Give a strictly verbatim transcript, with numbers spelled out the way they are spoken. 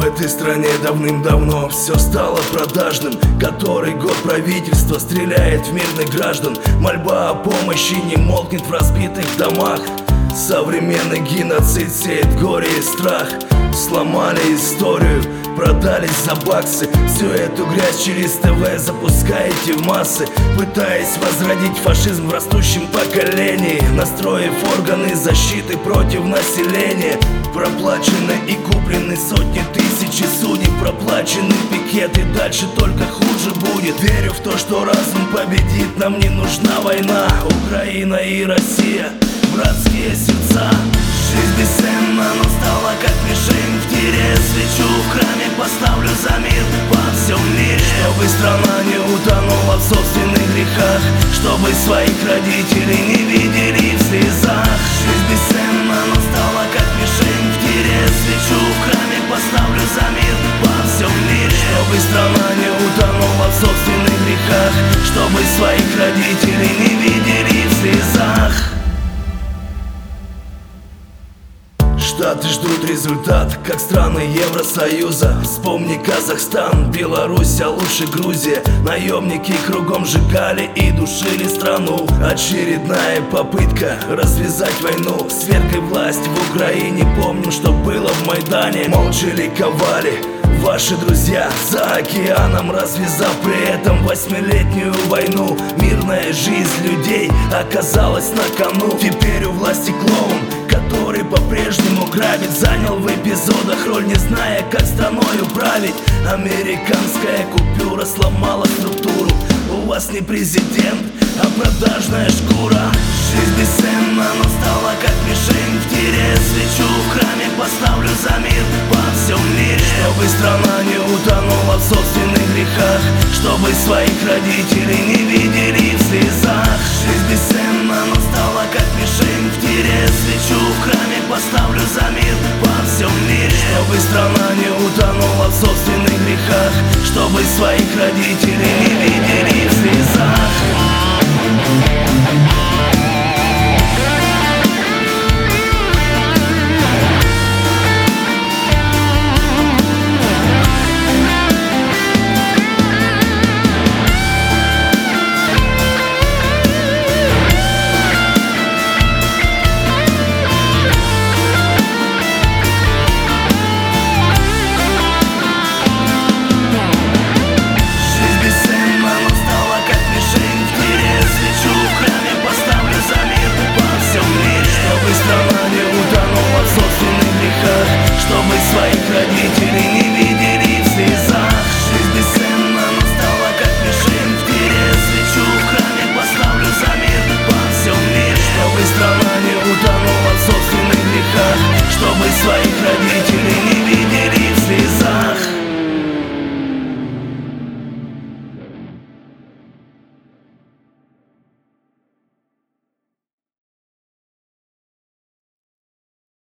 В этой стране давным-давно все стало продажным. Который год правительство стреляет в мирных граждан. Мольба о помощи не молкнет в разбитых домах. Современный геноцид сеет горе и страх. Сломали историю, продались за баксы. Всю эту грязь через ТВ запускаете в массы, пытаясь возродить фашизм в растущем поколении, настроив органы защиты против населения. Проплачены и куплены сотни тысяч судей, проплачены пикеты, дальше только хуже будет. Верю в то, что разум победит, нам не нужна война. Украина и Россия, братские сердца. Жизнь бесценна, но стала как мишень в тире. Свечу в храме поставлю за мир во всем мире. Чтобы страна не утонула в собственных грехах, чтобы своих родителей не видели в слезах. Жизнь бесценна, но стала как мишень в тире. Свечу в храме поставлю за мир во всем мире. Чтобы страна не утонула в собственных грехах, чтобы своих родителей не видели в слезах. Штаты ждут результат, как страны Евросоюза. Вспомни Казахстан, Беларусь, а лучше Грузия. Наемники кругом сжигали и душили страну. Очередная попытка развязать войну. Свергли власть в Украине, помним, что было в Майдане. Молча ликовали ваши друзья за океаном, развязав при этом восьмилетнюю войну. Мирная жизнь людей оказалась на кону. Теперь у власти клоун, который по-прежнему грабит, занял в эпизодах роль, не зная, как страной управить. Американская купюра сломала структуру. У вас не президент, а продажная шкура. Жизнь бесценна, но стала как мишень в тире. Свечу в храме поставлю за мир во всем мире. Чтобы страна не утонула в собственных грехах, чтобы своих родителей не видели в слезах. Жизнь бесценна, но стала как мишень в тире. Свечу в храме поставлю за мир во всем мире. Чтобы страна не утонула в собственных грехах, чтобы своих родителей не видели в слезах. Чтобы своих родителей не видели в слезах. Жизнь бесценна, но стала как мишень в тире. Свечу в храме поставлю за мир во всем мире. Чтобы страна не утонула в собственных грехах, чтобы своих родителей не